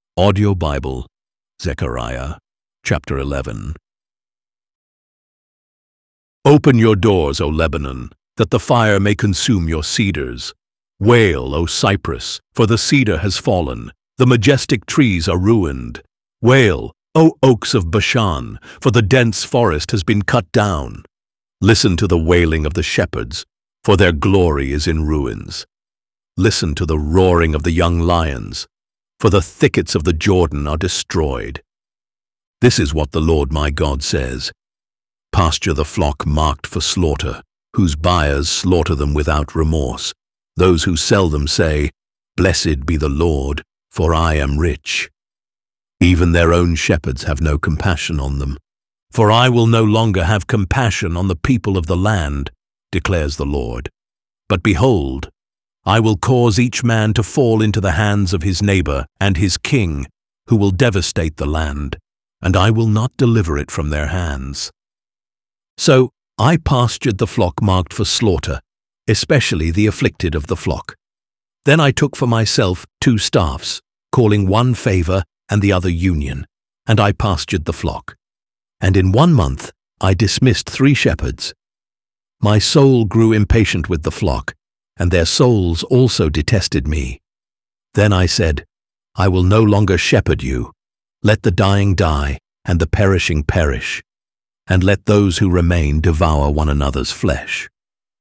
Audio Bible, Zechariah, chapter 11. Open your doors, O Lebanon, that the fire may consume your cedars. Wail, O Cyprus, for the cedar has fallen, the majestic trees are ruined. Wail, O oaks of Bashan, for the dense forest has been cut down. Listen to the wailing of the shepherds, for their glory is in ruins. Listen to the roaring of the young lions, for the thickets of the Jordan are destroyed. This is what the Lord my God says: pasture the flock marked for slaughter, whose buyers slaughter them without remorse. Those who sell them say, "Blessed be the Lord, for I am rich." Even their own shepherds have no compassion on them. For I will no longer have compassion on the people of the land, declares the Lord. But behold, I will cause each man to fall into the hands of his neighbor and his king, who will devastate the land, and I will not deliver it from their hands. So I pastured the flock marked for slaughter, especially the afflicted of the flock. Then I took for myself 2 staffs, calling one favor and the other union, and I pastured the flock. And in 1 month I dismissed 3 shepherds. My soul grew impatient with the flock, and their souls also detested me. Then I said, I will no longer shepherd you. Let the dying die, and the perishing perish, and let those who remain devour one another's flesh.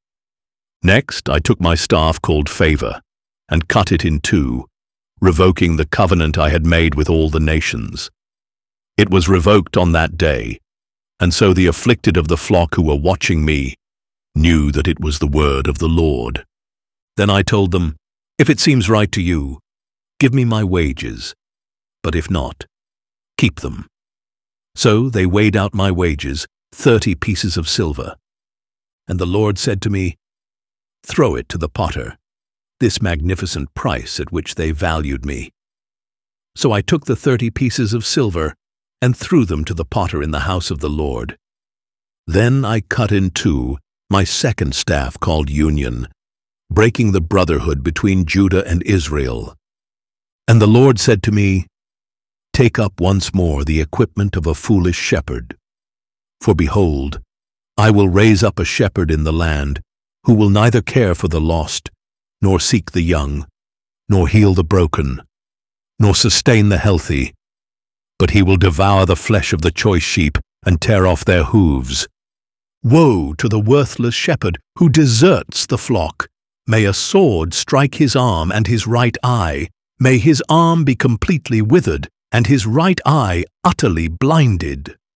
Next I took my staff called Favor, and cut it in 2, revoking the covenant I had made with all the nations. It was revoked on that day, and so the afflicted of the flock who were watching me knew that it was the word of the Lord. Then I told them, if it seems right to you, give me my wages, but if not, keep them. So they weighed out my wages, 30 pieces of silver. And the Lord said to me, throw it to the potter, this magnificent price at which they valued me. So I took the 30 pieces of silver and threw them to the potter in the house of the Lord. Then I cut in 2 my second staff called Union, breaking the brotherhood between Judah and Israel. And the Lord said to me, take up once more the equipment of a foolish shepherd. For behold, I will raise up a shepherd in the land who will neither care for the lost, nor seek the young, nor heal the broken, nor sustain the healthy, but he will devour the flesh of the choice sheep and tear off their hooves. Woe to the worthless shepherd who deserts the flock! May a sword strike his arm and his right eye. May his arm be completely withered and his right eye utterly blinded.